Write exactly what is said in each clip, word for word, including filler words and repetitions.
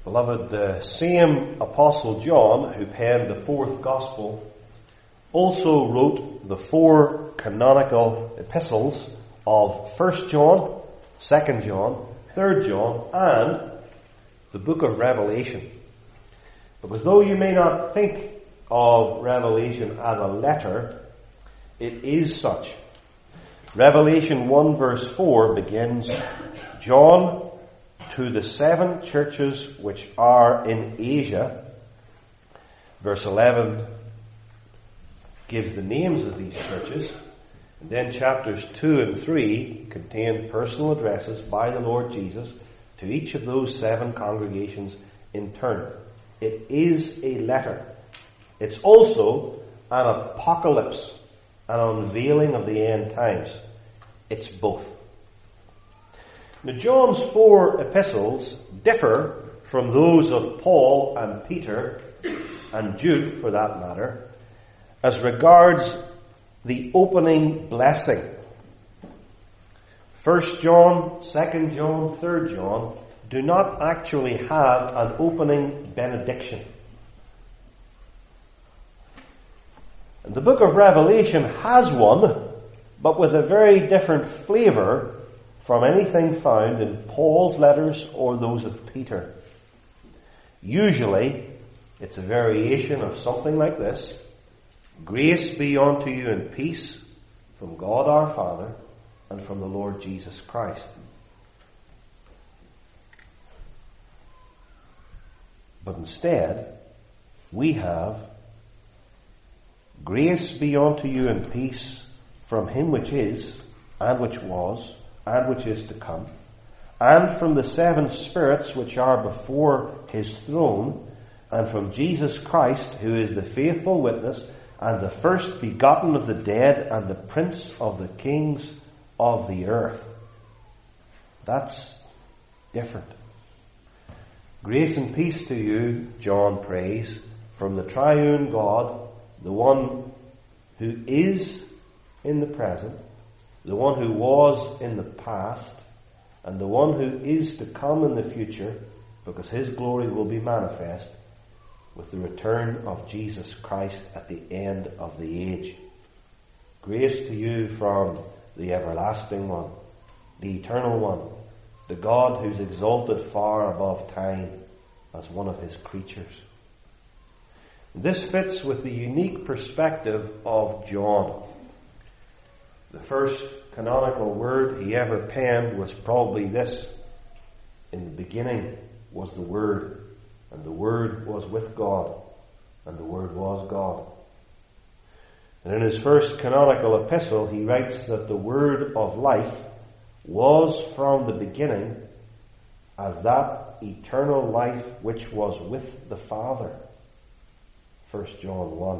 Beloved, the same Apostle John, who penned the fourth Gospel, also wrote the four canonical epistles of First John, Second John, Third John, and the book of Revelation. Because though you may not think of Revelation as a letter, it is such. Revelation one verse four begins, John, to the seven churches which are in Asia. Verse eleven gives the names of these churches. And then chapters two and three contain personal addresses by the Lord Jesus to each of those seven congregations in turn. It is a letter. It's also an apocalypse, an unveiling of the end times. It's both. Now, John's four epistles differ from those of Paul and Peter and Jude, for that matter, as regards the opening blessing. First John, Second John, Third John do not actually have an opening benediction. And the book of Revelation has one, but with a very different flavour from anything found in Paul's letters or those of Peter. Usually, it's a variation of something like this. Grace be unto you and peace from God our Father and from the Lord Jesus Christ. But instead, we have grace be unto you and peace from him which is, and which was, and which is to come, and from the seven spirits which are before his throne, and from Jesus Christ, who is the faithful witness, and the first begotten of the dead, and the prince of the kings of the earth. That's different. Grace and peace to you, John prays, from the triune God, the one who is in the present, the one who was in the past, and the one who is to come in the future, because his glory will be manifest with the return of Jesus Christ at the end of the age. Grace to you from the everlasting one, the eternal one, the God who's exalted far above time as one of his creatures. This fits with the unique perspective of John. The first canonical word he ever penned was probably this: in the beginning was the Word, and the Word was with God, and the Word was God. And in his first canonical epistle, he writes that the Word of life was from the beginning as that eternal life which was with the Father. First John one.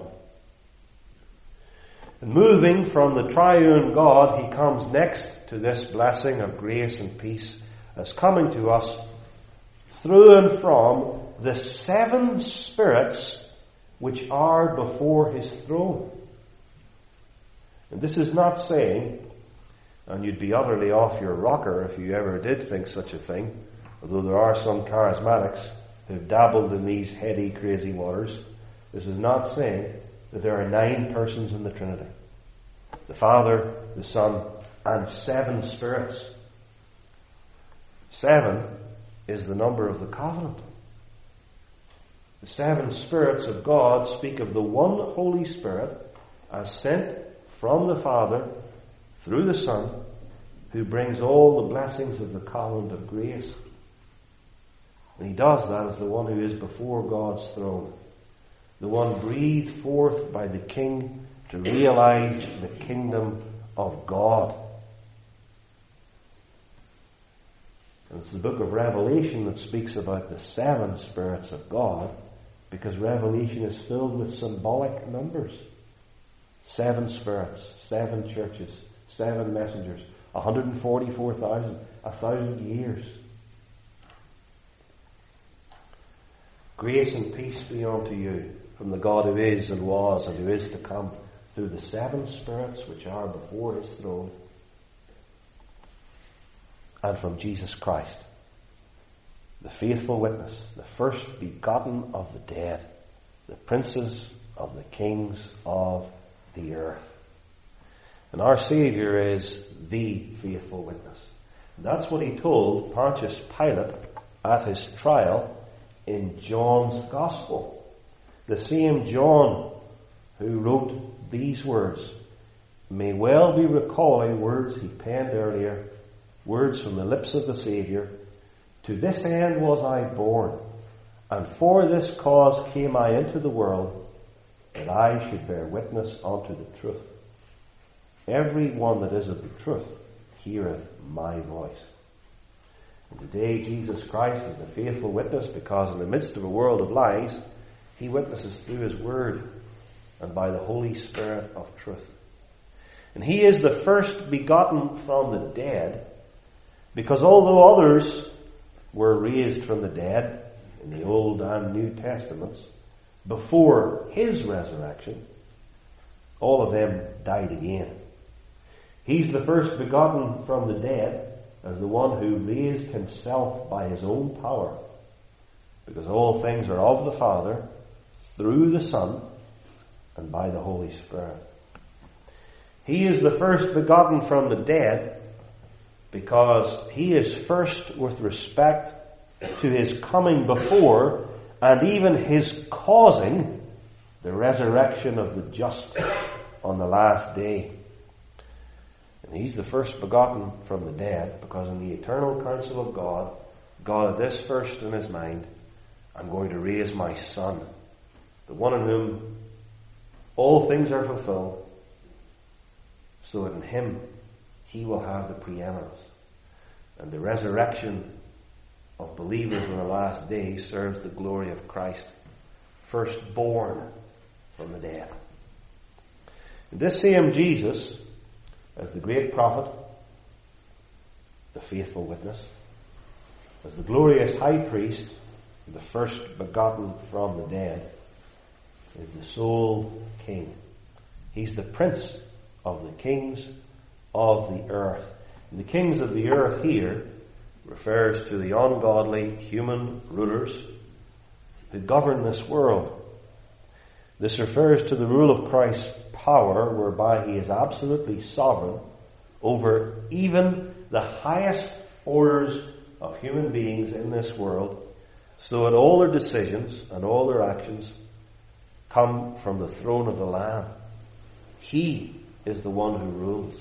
And moving from the triune God, he comes next to this blessing of grace and peace as coming to us through and from the seven spirits which are before his throne. And this is not saying, and you'd be utterly off your rocker if you ever did think such a thing, although there are some charismatics who've dabbled in these heady, crazy waters. This is not saying that there are nine persons in the Trinity: the Father, the Son, and seven spirits. Seven is the number of the covenant. The seven spirits of God speak of the one Holy Spirit as sent from the Father through the Son, who brings all the blessings of the covenant of grace. And he does that as the one who is before God's throne, the one breathed forth by the King to realize the kingdom of God. And it's the book of Revelation that speaks about the seven spirits of God, because Revelation is filled with symbolic numbers. Seven spirits, seven churches, seven messengers, one hundred forty-four thousand, a thousand years. Grace and peace be unto you from the God who is and was and who is to come, through the seven spirits which are before his throne, and from Jesus Christ, the faithful witness, the first begotten of the dead, the princes of the kings of the earth. And our Saviour is the faithful witness. And that's what he told Pontius Pilate at his trial in John's Gospel. The same John who wrote these words may well be recalling words he penned earlier, words from the lips of the Saviour. To this end was I born, and for this cause came I into the world, that I should bear witness unto the truth. Every one that is of the truth heareth my voice. And today Jesus Christ is the faithful witness, because in the midst of a world of lies, he witnesses through his word and by the Holy Spirit of truth. And he is the first begotten from the dead, because although others were raised from the dead in the Old and New Testaments before his resurrection, all of them died again. He's the first begotten from the dead as the one who raised himself by his own power, because all things are of the Father, through the Son, and by the Holy Spirit. He is the first begotten from the dead because he is first with respect to his coming before and even his causing the resurrection of the just on the last day. And he's the first begotten from the dead because in the eternal counsel of God, God had this first in his mind: I'm going to raise my Son, the one in whom all things are fulfilled, so that in him he will have the preeminence. And the resurrection of believers in the last day serves the glory of Christ, firstborn from the dead. And this same Jesus, as the great prophet, the faithful witness, as the glorious high priest, the first begotten from the dead, is the sole king. He's the prince of the kings of the earth. And the kings of the earth here refers to the ungodly human rulers who govern this world. This refers to the rule of Christ's power, whereby he is absolutely sovereign over even the highest orders of human beings in this world, so that all their decisions and all their actions come from the throne of the Lamb. He is the one who rules.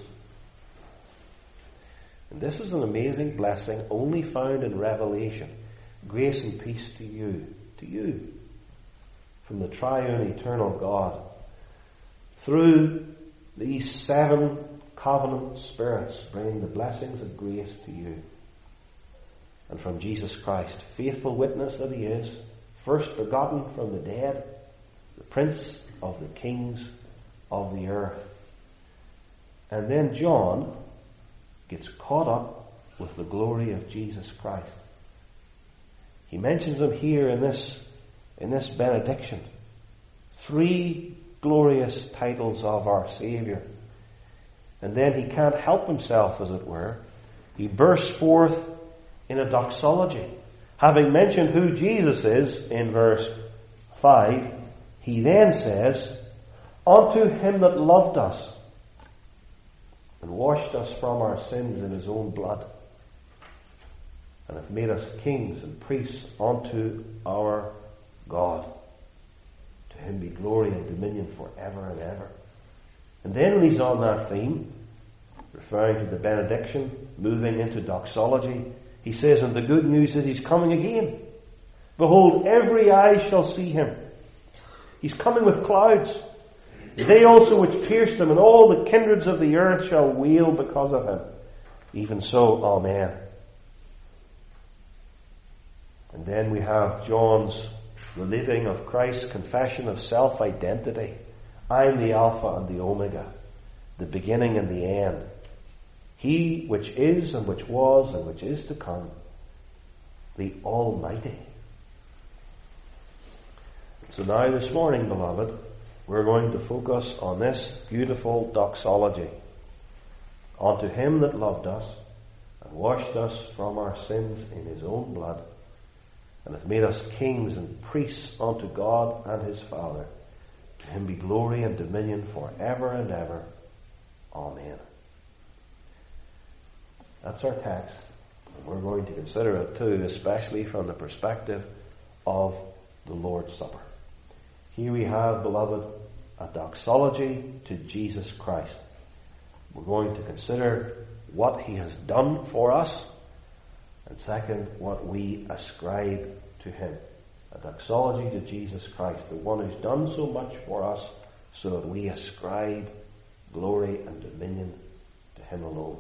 And this is an amazing blessing only found in Revelation. Grace and peace to you, to you, from the triune eternal God, through these seven covenant spirits, bringing the blessings of grace to you. And from Jesus Christ, faithful witness that he is, first begotten from the dead, the prince of the kings of the earth. And then John gets caught up with the glory of Jesus Christ. He mentions him here in this, in this benediction. Three glorious titles of our Saviour. And then he can't help himself, as it were. He bursts forth in a doxology. Having mentioned who Jesus is in verse five, he then says, unto him that loved us and washed us from our sins in his own blood, and hath made us kings and priests unto our God. To him be glory and dominion forever and ever. And then when he's on that theme, referring to the benediction, moving into doxology, he says, and the good news is he's coming again. Behold, every eye shall see him. He's coming with clouds. They also which pierced him, and all the kindreds of the earth shall wail because of him. Even so, amen. And then we have John's relating of Christ's confession of self-identity. I am the Alpha and the Omega, the beginning and the end. He which is and which was and which is to come, the Almighty. So now this morning, beloved, we're going to focus on this beautiful doxology. Unto him that loved us and washed us from our sins in his own blood, and hath made us kings and priests unto God and his Father. To him be glory and dominion for ever and ever. Amen. That's our text. And we're going to consider it too, especially from the perspective of the Lord's Supper. Here we have, beloved, a doxology to Jesus Christ. We're going to consider what he has done for us, and second, what we ascribe to him. A doxology to Jesus Christ, the one who's done so much for us, so that we ascribe glory and dominion to him alone.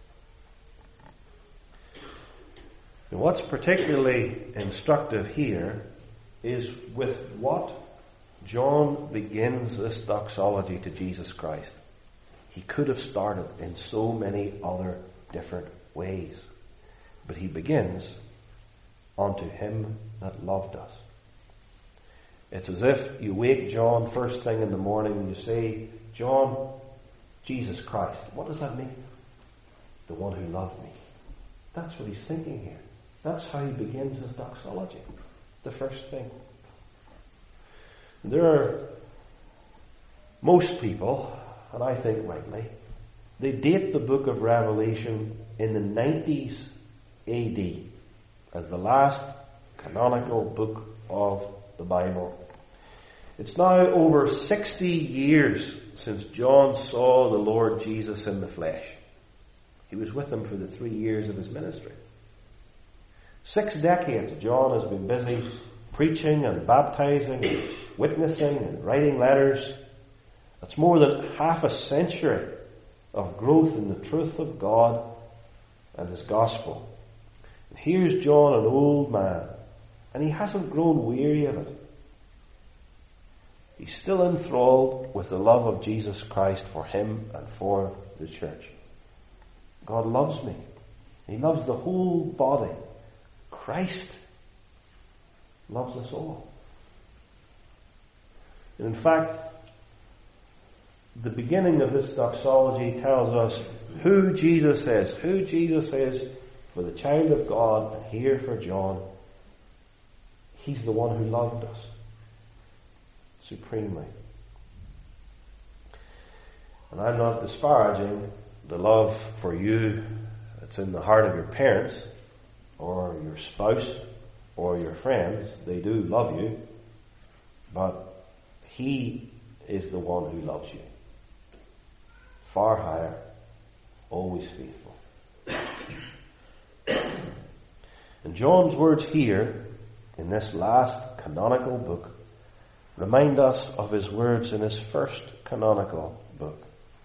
And what's particularly instructive here is with what John begins this doxology to Jesus Christ. He could have started in so many other different ways, but he begins, unto him that loved us. It's as if you wake John first thing in the morning and you say, John, Jesus Christ. What does that mean? The one who loved me. That's what he's thinking here. That's how he begins his doxology. The first thing. There are most people, and I think rightly, they date the book of Revelation in the nineties A D as the last canonical book of the Bible. It's now over sixty years since John saw the Lord Jesus in the flesh. He was with him for the three years of his ministry. Six decades John has been busy preaching and baptizing and witnessing and writing letters. That's more than half a century of growth in the truth of God and his gospel. And here's John, an old man, and he hasn't grown weary of it. He's still enthralled with the love of Jesus Christ for him and for the church. God loves me. He loves the whole body. Christ loves us all. And in fact, the beginning of this doxology tells us who Jesus is, who Jesus is for the child of God, and here for John. He's the one who loved us supremely. And I'm not disparaging the love for you that's in the heart of your parents or your spouse or your friends. They do love you, but he is the one who loves you. Far higher, always faithful. And John's words here in this last canonical book remind us of his words in his first canonical book.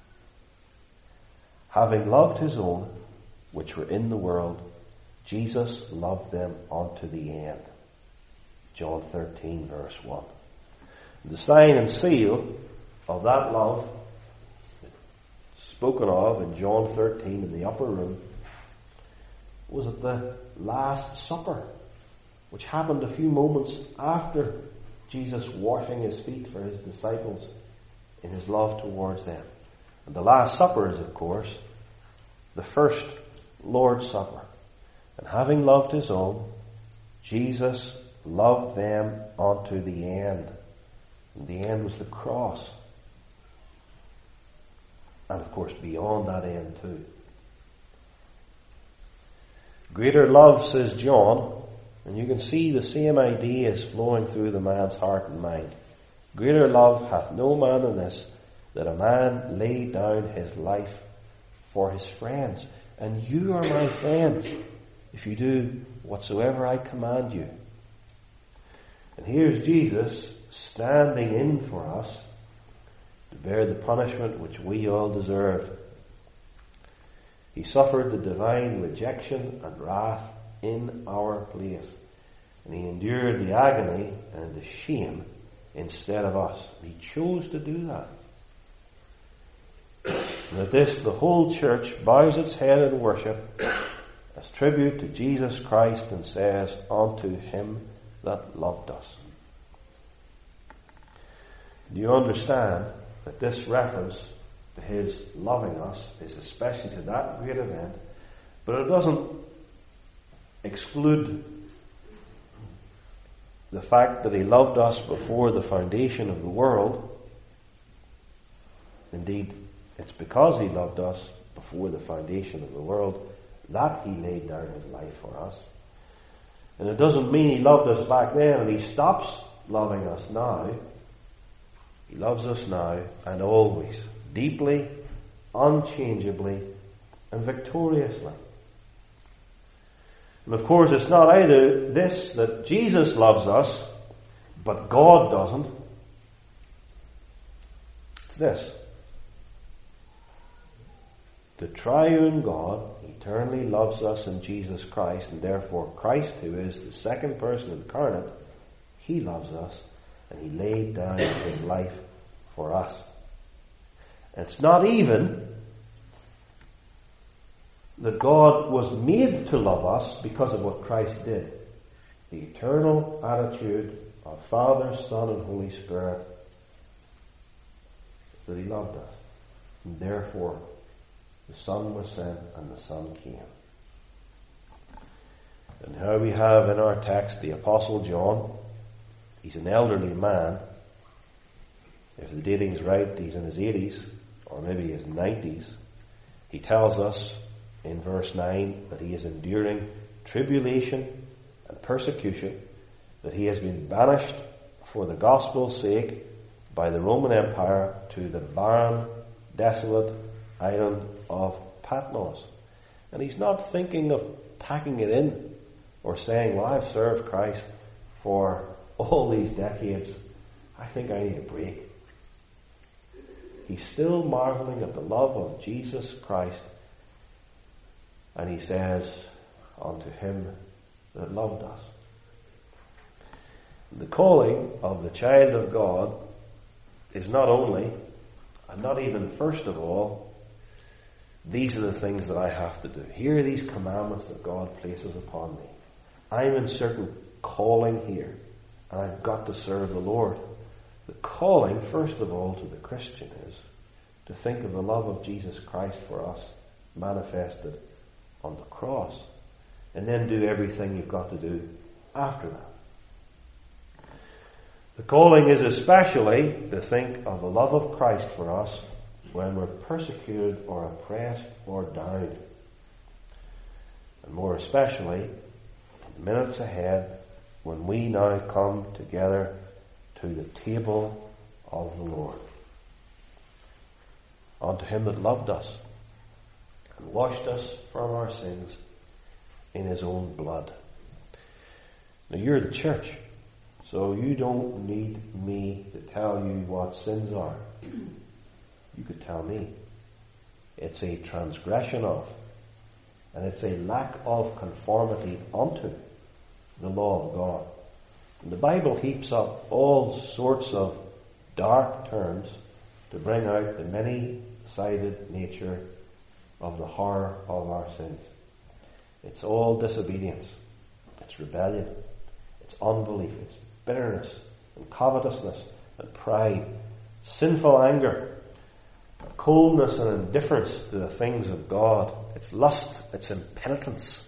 Having loved his own, which were in the world, Jesus loved them unto the end. John thirteen verse one. The sign and seal of that love spoken of in John thirteen in the upper room was at the Last Supper, which happened a few moments after Jesus washing his feet for his disciples in his love towards them. And the Last Supper is, of course, the first Lord's Supper. And having loved his own, Jesus loved them unto the end. And the end was the cross. And of course, beyond that end too. Greater love, says John, and you can see the same idea is flowing through the man's heart and mind. Greater love hath no man than this, that a man lay down his life for his friends. And you are my friends, if you do whatsoever I command you. And here's Jesus standing in for us to bear the punishment which we all deserved. He suffered the divine rejection and wrath in our place. And he endured the agony and the shame instead of us. He chose to do that. And at this, the whole church bows its head in worship as tribute to Jesus Christ and says, unto him that loved us. Do you understand that this reference to his loving us is especially to that great event, but it doesn't exclude the fact that he loved us before the foundation of the world. Indeed, it's because he loved us before the foundation of the world that he laid down his life for us. And it doesn't mean he loved us back then and he stops loving us now. He loves us now and always, deeply, unchangeably, and victoriously. And of course, it's not either this that Jesus loves us, but God doesn't. It's this. The triune God eternally loves us in Jesus Christ, and therefore Christ, who is the second person incarnate, he loves us, and he laid down his life for us. And it's not even that God was made to love us because of what Christ did. The eternal attitude of Father, Son, and Holy Spirit is that he loved us. And therefore, the Son was sent and the Son came. And here we have in our text the Apostle John. He's an elderly man. If the dating's right, he's in his eighties, or maybe his nineties. He tells us in verse nine that he is enduring tribulation and persecution, that he has been banished for the gospel's sake by the Roman Empire to the barren, desolate island of Patmos. And he's not thinking of packing it in or saying, well, I've served Christ for all these decades. I think I need a break. He's still marveling at the love of Jesus Christ. And he says, unto him that loved us. The calling of the child of God is not only, and not even first of all, these are the things that I have to do. Here are these commandments that God places upon me. I'm in certain calling here, and I've got to serve the Lord. The calling, first of all, to the Christian is to think of the love of Jesus Christ for us manifested on the cross, and then do everything you've got to do after that. The calling is especially to think of the love of Christ for us when we're persecuted or oppressed or down. And more especially, in the minutes ahead, when we now come together to the table of the Lord. Unto him that loved us and washed us from our sins in his own blood. Now you're the church, so you don't need me to tell you what sins are. You could tell me. It's a transgression of, and it's a lack of conformity unto the law of God. And the Bible heaps up all sorts of dark terms to bring out the many-sided nature of the horror of our sins. It's all disobedience. It's rebellion. It's unbelief. It's bitterness and covetousness and pride. Sinful anger. Coldness and indifference to the things of God. It's lust. It's impenitence.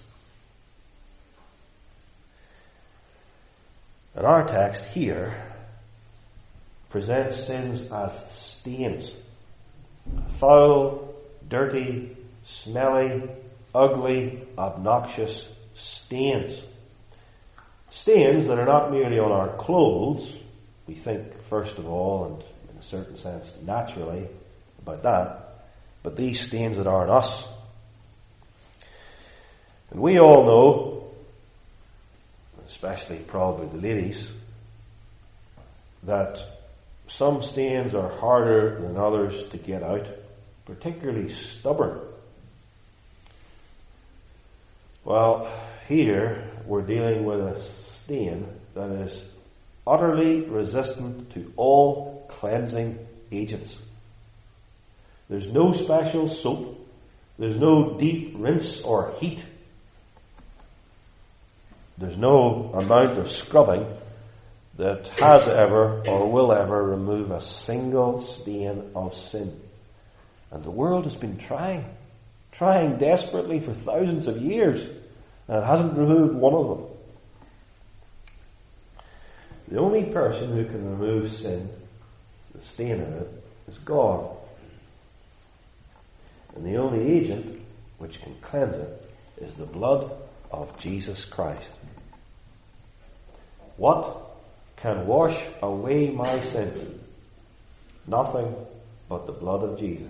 And our text here presents sins as stains. Foul, dirty, smelly, ugly, obnoxious stains. Stains that are not merely on our clothes. We think, first of all, and in a certain sense, naturally, about that. But these stains that are on us. And we all know, especially probably the ladies, that some stains are harder than others to get out, particularly stubborn. Well, here we're dealing with a stain that is utterly resistant to all cleansing agents. There's no special soap. There's no deep rinse or heat. There's no amount of scrubbing that has ever or will ever remove a single stain of sin. And the world has been trying, trying desperately for thousands of years, and it hasn't removed one of them. The only person who can remove sin, the stain in it, is God. And the only agent which can cleanse it is the blood of Jesus Christ. What can wash away my sins? Nothing but the blood of Jesus.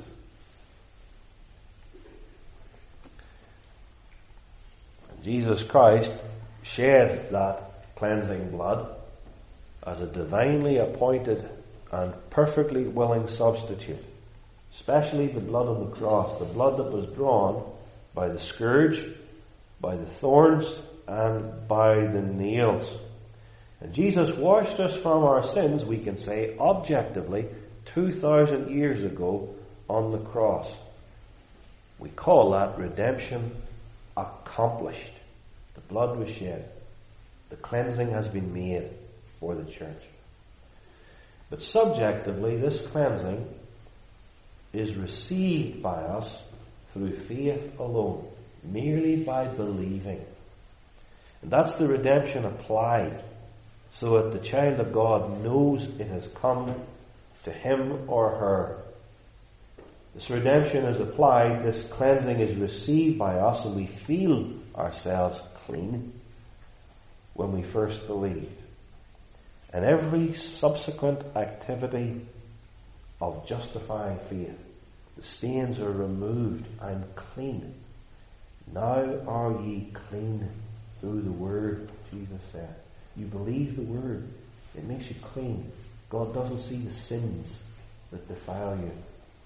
And Jesus Christ shed that cleansing blood as a divinely appointed and perfectly willing substitute. Especially the blood on the cross, the blood that was drawn by the scourge, by the thorns, and by the nails. And Jesus washed us from our sins, we can say, objectively, two thousand years ago on the cross. We call that redemption accomplished. The blood was shed. The cleansing has been made for the church. But subjectively, this cleansing is received by us through faith alone, merely by believing. And that's the redemption applied, so that the child of God knows it has come to him or her. This redemption is applied, this cleansing is received by us, and we feel ourselves clean when we first believed. And every subsequent activity of justifying faith, the stains are removed. I'm clean. Now are ye clean through the word, Jesus said. You believe the word, it makes you clean. God doesn't see the sins that defile you.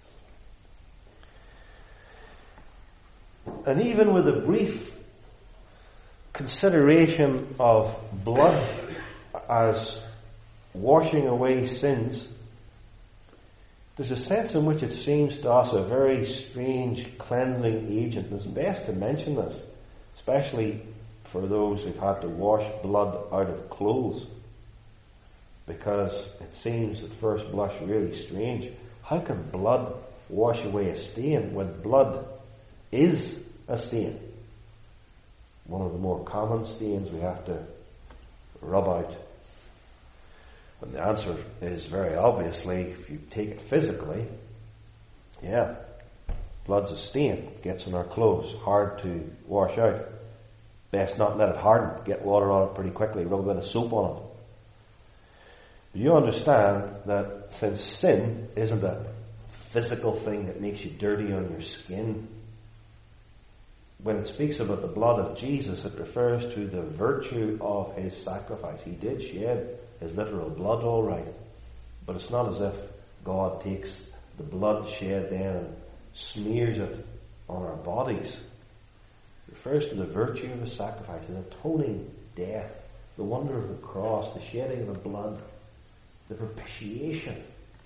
And even with a brief consideration of blood as washing away sins, there's a sense in which it seems to us a very strange cleansing agent. And it's best to mention this, especially for those who've had to wash blood out of clothes, because it seems at first blush really strange. How can blood wash away a stain when blood is a stain? One of the more common stains we have to rub out. And the answer is very obviously, if you take it physically, yeah, blood's a stain, gets in our clothes, hard to wash out. Best not let it harden, get water on it pretty quickly, rub a bit of soap on it. But you understand that since sin isn't a physical thing that makes you dirty on your skin, when it speaks about the blood of Jesus, it refers to the virtue of his sacrifice. He did shed his literal blood, all right, but it's not as if God takes the blood shed then and smears it on our bodies. It refers to the virtue of his sacrifice, his atoning death, the wonder of the cross, the shedding of the blood, the propitiation.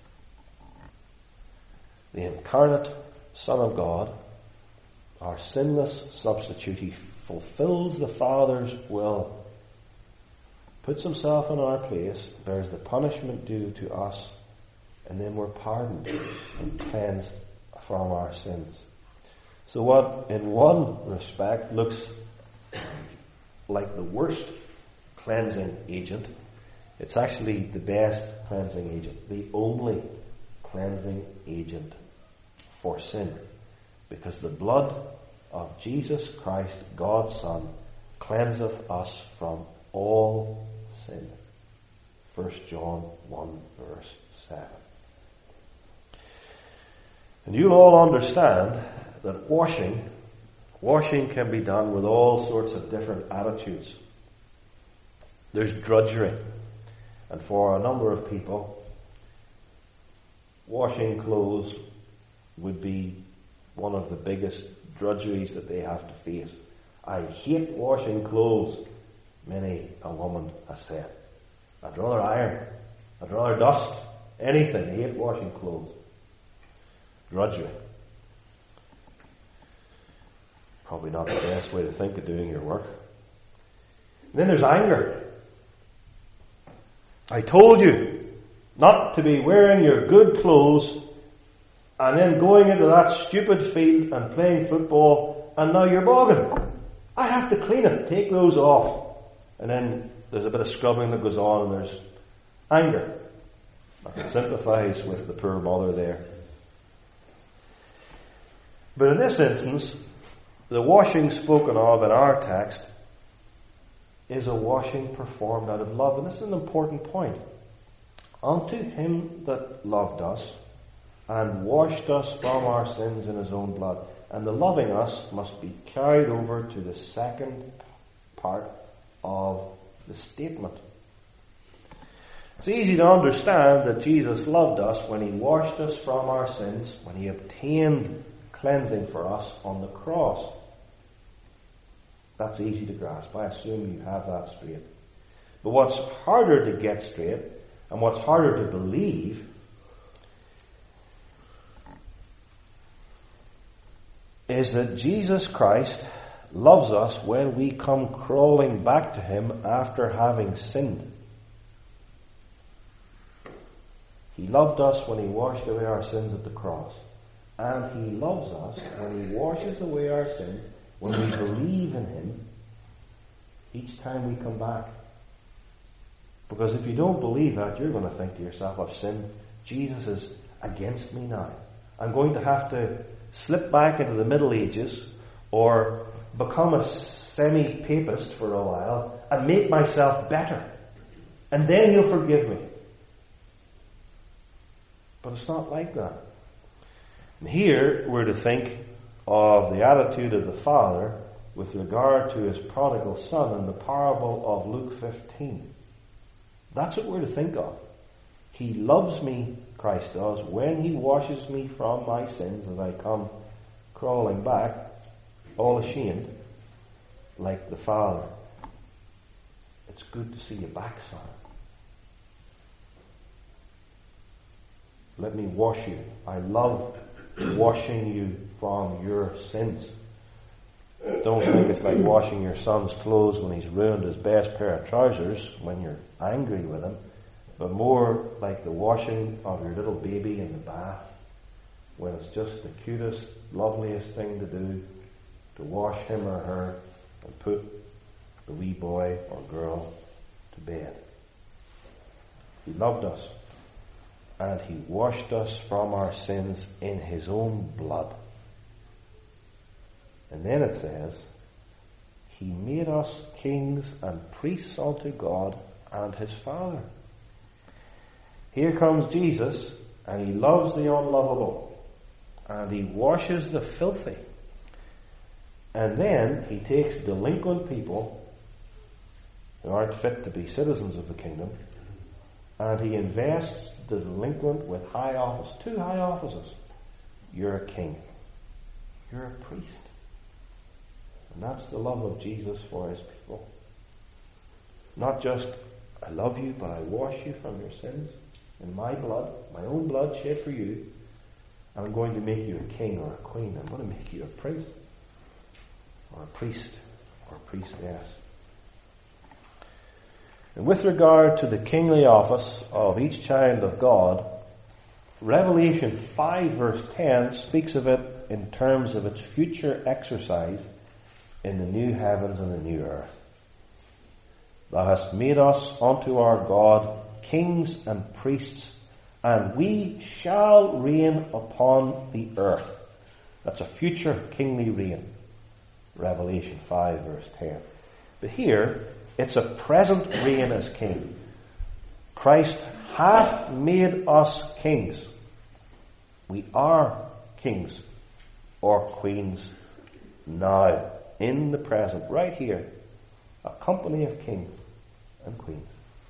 The incarnate Son of God, our sinless substitute, he fulfills the Father's will, puts himself in our place, bears the punishment due to us, and then we're pardoned and cleansed from our sins. So what in one respect looks like the worst cleansing agent, it's actually the best cleansing agent, the only cleansing agent for sin. Because the blood of Jesus Christ, God's Son, cleanseth us from all sin. First John one verse seven. And you'll all understand that washing, washing can be done with all sorts of different attitudes. There's drudgery. And for a number of people, washing clothes would be one of the biggest drudgeries that they have to face. I hate washing clothes, many a woman has said. I'd rather iron. I'd rather dust. Anything. I hate washing clothes. Drudgery. Probably not the best way to think of doing your work. And then there's anger. I told you not to be wearing your good clothes and then going into that stupid field and playing football, and now you're bogging. I have to clean it. Take those off. And then there's a bit of scrubbing that goes on, and there's Anger. I can sympathize with the poor mother there. But in this instance, the washing spoken of in our text is a washing performed out of love. And this is an important point. Unto him that loved us and washed us from our sins in his own blood. And the loving us must be carried over to the second part of the statement. It's easy to understand that Jesus loved us when he washed us from our sins, when he obtained cleansing for us on the cross. That's easy to grasp. I assume you have that straight. But what's harder to get straight, and what's harder to believe, is that Jesus Christ loves us when we come crawling back to him after having sinned. He loved us when he washed away our sins at the cross. And he loves us when he washes away our sins, when we believe in him, each time we come back. Because if you don't believe that, you're going to think to yourself, I've sinned. Jesus is against me now. I'm going to have to slip back into the Middle Ages or become a semi-papist for a while and make myself better. And then he'll forgive me. But it's not like that. And here we're to think of the attitude of the Father with regard to his prodigal son in the parable of Luke fifteen. That's what we're to think of. He loves me, Christ does, when he washes me from my sins as I come crawling back, all ashamed, like the Father. It's good to see you back, son. Let me wash you. I love washing you from your sins. Don't think it's like washing your son's clothes when he's ruined his best pair of trousers when you're angry with him, but more like the washing of your little baby in the bath when it's just the cutest, loveliest thing to do, to wash him or her and put the wee boy or girl to bed. He loved us, and he washed us from our sins in his own blood. And then it says, he made us kings and priests unto God and his Father. Here comes Jesus, and he loves the unlovable, and he washes the filthy. And then he takes delinquent people who aren't fit to be citizens of the kingdom, and he invests the delinquent with high office, two high offices. You're a king. You're a priest. And that's the love of Jesus for his people. Not just, I love you, but I wash you from your sins in my blood, my own blood shed for you. I'm going to make you a king or a queen. I'm going to make you a prince or a priest or a priestess. And with regard to the kingly office of each child of God, Revelation five verse ten speaks of it in terms of its future exercise in the new heavens and the new earth. Thou hast made us unto our God kings and priests, and we shall reign upon the earth. That's a future kingly reign. Revelation five verse ten. But here, it's a present reign as king. Christ hath made us kings. We are kings or queens now, in the present, right here. A company of kings and queens.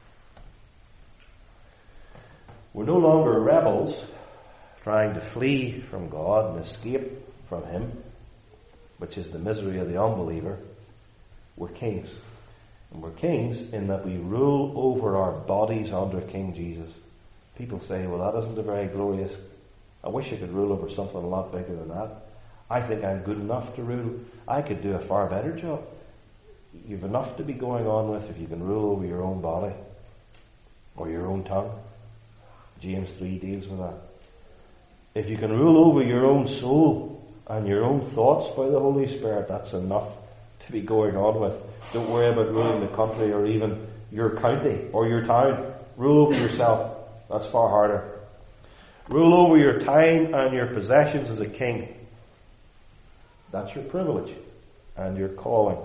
We're no longer rebels trying to flee from God and escape from him, which is the misery of the unbeliever. We're kings. And we're kings in that we rule over our bodies under King Jesus. People say, well, that isn't a very glorious... I wish I could rule over something a lot bigger than that. I think I'm good enough to rule. I could do a far better job. You've enough to be going on with if you can rule over your own body or your own tongue. James three deals with that. If you can rule over your own soul and your own thoughts by the Holy Spirit, that's enough to be going on with. Don't worry about ruling the country or even your county or your town. Rule over yourself. That's far harder. Rule over your time and your possessions as a king. That's your privilege and your calling.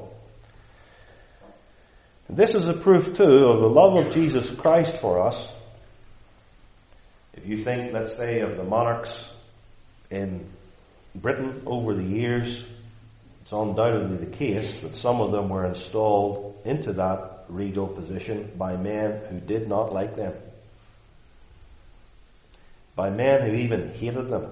And this is a proof too of the love of Jesus Christ for us. If you think, let's say, of the monarchs in Britain over the years, it's undoubtedly the case that some of them were installed into that regal position by men who did not like them. By men who even hated them.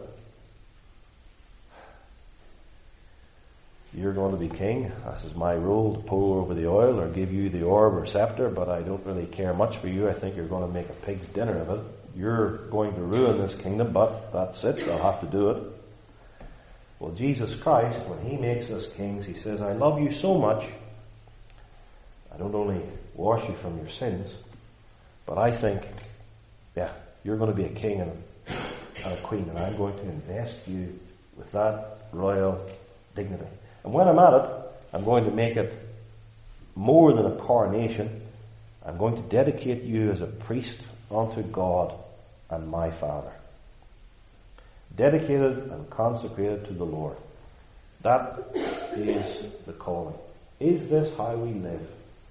You're going to be king. This is my role to pour over the oil or give you the orb or scepter, but I don't really care much for you. I think you're going to make a pig's dinner of it. You're going to ruin this kingdom, but that's it. I'll have to do it. Well, Jesus Christ, when He makes us kings, He says, I love you so much. I don't only wash you from your sins, but I think, yeah, you're going to be a king and a queen, and I'm going to invest you with that royal dignity. And when I'm at it, I'm going to make it more than a coronation. I'm going to dedicate you as a priest unto God and my Father. Dedicated and consecrated to the Lord. That is the calling. Is this how we live?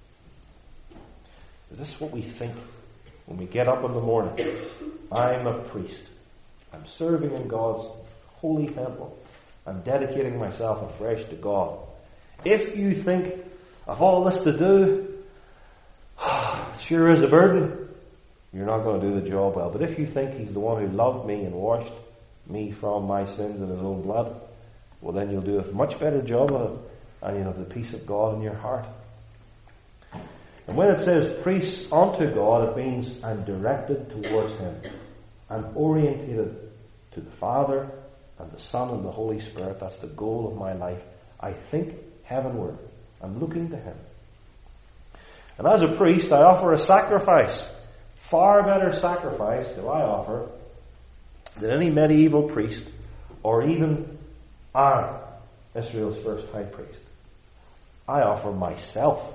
Is this what we think when we get up in the morning? I'm a priest. I'm serving in God's holy temple. I'm dedicating myself afresh to God. If you think of all this to do, it sure is a burden, you're not going to do the job well. But if you think He's the one who loved me and washed me from my sins in His own blood, well, then you'll do a much better job of it, and you'll have the peace of God in your heart. And when it says priests unto God, it means I'm directed towards Him. I'm orientated to the Father and the Son and the Holy Spirit. That's the goal of my life. I think heavenward. I'm looking to Him. And as a priest, I offer a sacrifice. Far better sacrifice do I offer than any medieval priest or even Aaron, Israel's first high priest. I offer myself,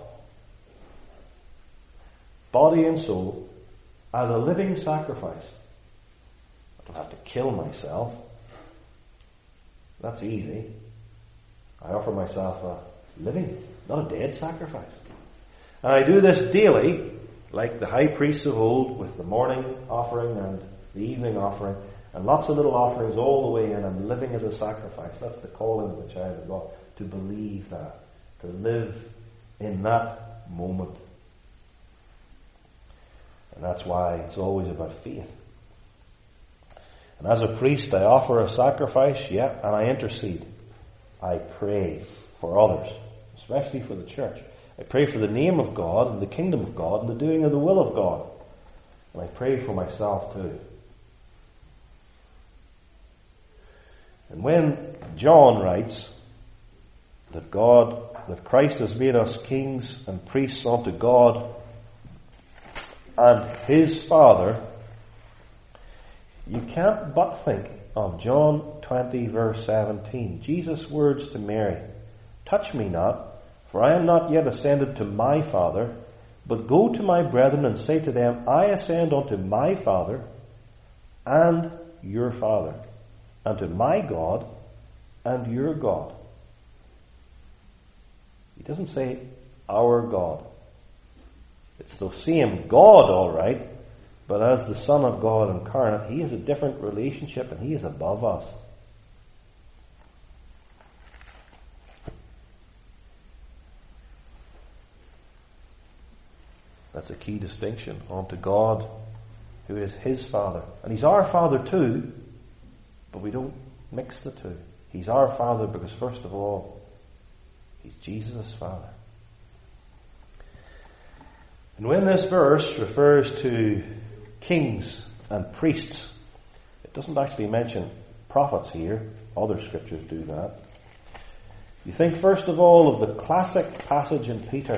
body and soul, as a living sacrifice. I don't have to kill myself. That's easy. I offer myself a living, not a dead sacrifice. And I do this daily, like the high priests of old, with the morning offering and the evening offering, and lots of little offerings all the way in. I'm living as a sacrifice. That's the calling of the child of God, to believe that, to live in that moment. And that's why it's always about faith. And as a priest, I offer a sacrifice, yeah, and I intercede. I pray for others, especially for the church. I pray for the name of God and the kingdom of God and the doing of the will of God. And I pray for myself too. And when John writes that God, that Christ has made us kings and priests unto God and His Father, you can't but think of John twenty verse seventeen. Jesus' words to Mary, touch me not, for I am not yet ascended to my Father, but go to my brethren and say to them, I ascend unto my Father and your Father, and to my God and your God. He doesn't say our God. It's the same God, all right, but as the Son of God incarnate, He has a different relationship and He is above us. That's a key distinction. Unto God, who is His Father. And He's our Father too, but we don't mix the two. He's our Father because, first of all, He's Jesus' Father. And when this verse refers to kings and priests, it doesn't actually mention prophets here. Other scriptures do that. You think first of all of the classic passage in Peter.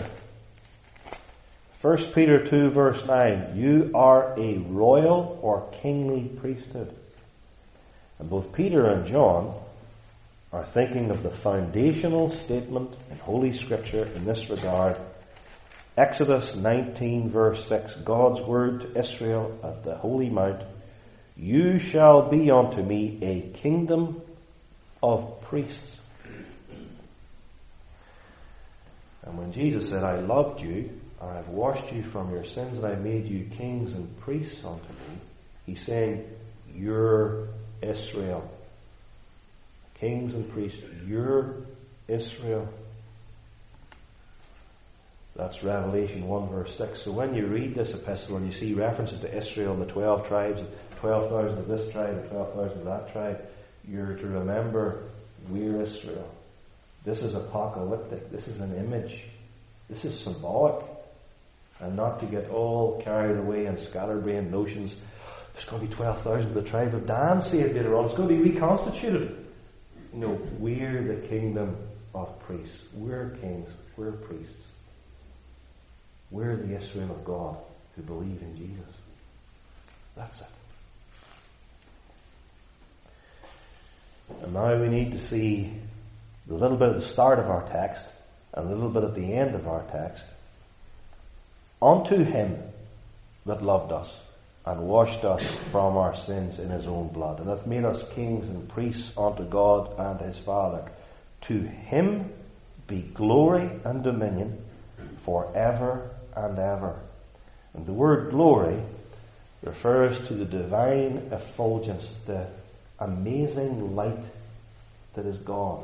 First Peter two verse nine, you are a royal or kingly priesthood. And both Peter and John are thinking of the foundational statement in Holy Scripture in this regard, Exodus nineteen verse six, God's word to Israel at the Holy Mount, you shall be unto me a kingdom of priests. And when Jesus said, I loved you, and I've washed you from your sins, and I made you kings and priests unto me, he's saying, you're Israel. Kings and priests, you're Israel. That's Revelation one verse six. So when you read this epistle and you see references to Israel and the twelve tribes, twelve thousand of this tribe and twelve thousand of that tribe, you're to remember, we're Israel. This is apocalyptic. This is an image. This is symbolic. And not to get all carried away in scatterbrained notions. There's going to be twelve thousand of the tribe of Dan saved later on. It's going to be reconstituted. You know, we're the kingdom of priests. We're kings. We're priests. We're the Israel of God who believe in Jesus. That's it. And now we need to see a little bit at the start of our text and a little bit at the end of our text. Unto him that loved us and washed us from our sins in his own blood, and hath made us kings and priests unto God and his Father. To him be glory and dominion forever and ever. And the word glory refers to the divine effulgence, the amazing light that is God.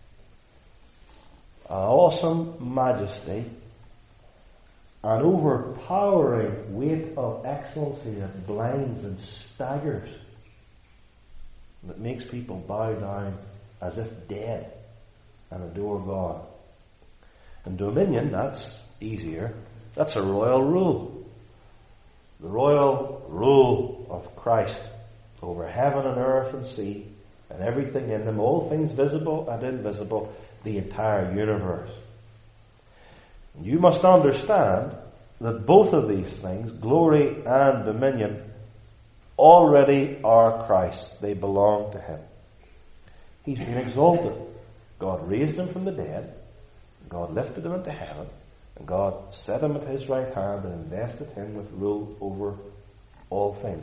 An awesome majesty, an overpowering weight of excellency that blinds and staggers, that makes people bow down as if dead and adore God. And dominion, that's easier. That's a royal rule. The royal rule of Christ over heaven and earth and sea and everything in them, all things visible and invisible, the entire universe. You must understand that both of these things, glory and dominion, already are Christ's. They belong to him. He's been exalted. God raised him from the dead. God lifted him into heaven. And God set him at his right hand and invested him with rule over all things.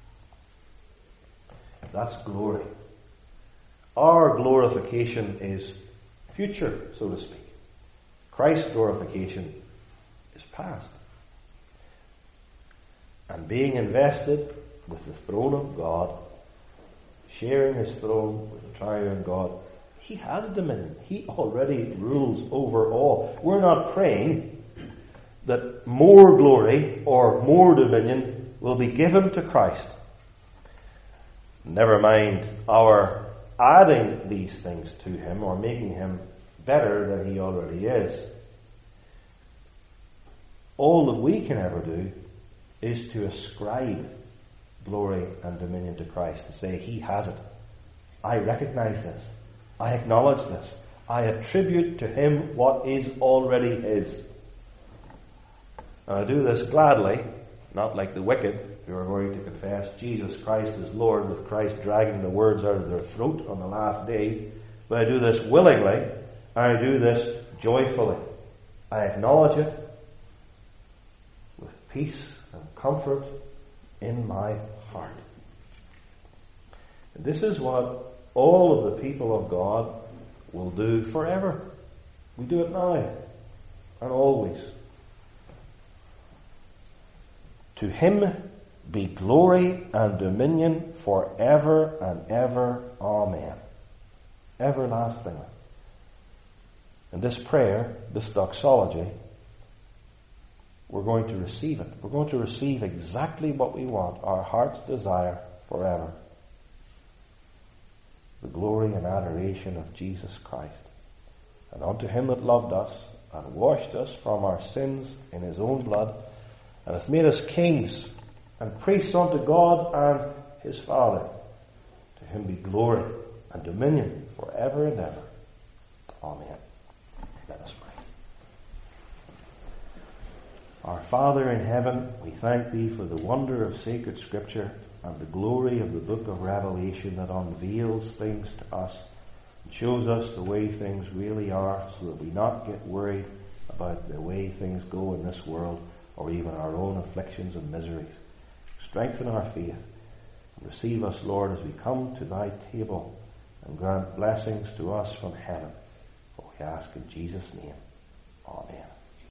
That's glory. Our glorification is future, so to speak. Christ's glorification is past. And being invested with the throne of God, sharing his throne with the triune God, he has dominion. He already rules over all. We're not praying that more glory or more dominion will be given to Christ. Never mind our adding these things to him or making him better than he already is. All that we can ever do is to ascribe glory and dominion to Christ, to say he has it. I recognize this. I acknowledge this. I attribute to him what is already his. And I do this gladly, not like the wicked who are going to confess Jesus Christ as Lord with Christ dragging the words out of their throat on the last day. But I do this willingly. I do this joyfully. I acknowledge it with peace and comfort in my heart. And this is what all of the people of God will do forever. We do it now and always. To him be glory and dominion forever and ever. Amen. Everlastingly. And this prayer, this doxology, we're going to receive it. We're going to receive exactly what we want, our heart's desire forever. The glory and adoration of Jesus Christ. And unto him that loved us and washed us from our sins in his own blood, and hath made us kings and priests unto God and his Father. To him be glory and dominion forever and ever. Amen. Let us pray. Our Father in heaven, we thank thee for the wonder of sacred Scripture and the glory of the book of Revelation that unveils things to us and shows us the way things really are, so that we not get worried about the way things go in this world, or even our own afflictions and miseries. Strengthen our faith. Receive us, Lord, as we come to thy table, and grant blessings to us from heaven. For we ask in Jesus' name. Amen.